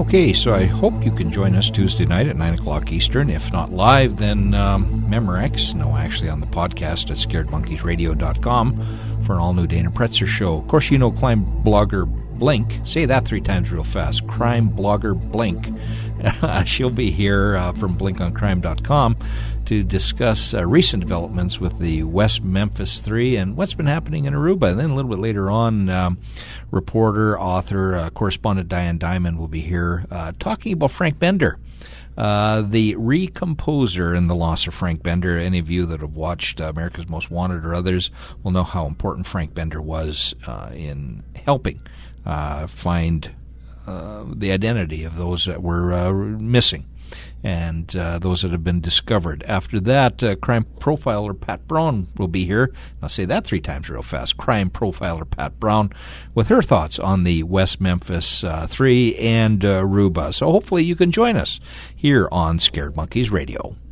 Okay, so I hope you can join us Tuesday night at 9 o'clock Eastern. If not live, then Memorex, actually on the podcast at scaredmonkeysradio.com for an all-new Dana Pretzer show. Of course, you know crime blogger Blink. Say that 3 times real fast. Crime blogger Blink. She'll be here from blinkoncrime.com to discuss recent developments with the West Memphis 3 and what's been happening in Aruba. And then a little bit later on, reporter, author, correspondent Diane Diamond will be here talking about Frank Bender, the recomposer, and the loss of Frank Bender. Any of you that have watched America's Most Wanted or others will know how important Frank Bender was in helping find the identity of those that were missing and those that have been discovered. After that, crime profiler Pat Brown will be here. I'll say that 3 times real fast. Crime profiler Pat Brown with her thoughts on the West Memphis 3 and Aruba. So hopefully you can join us here on Scared Monkeys Radio.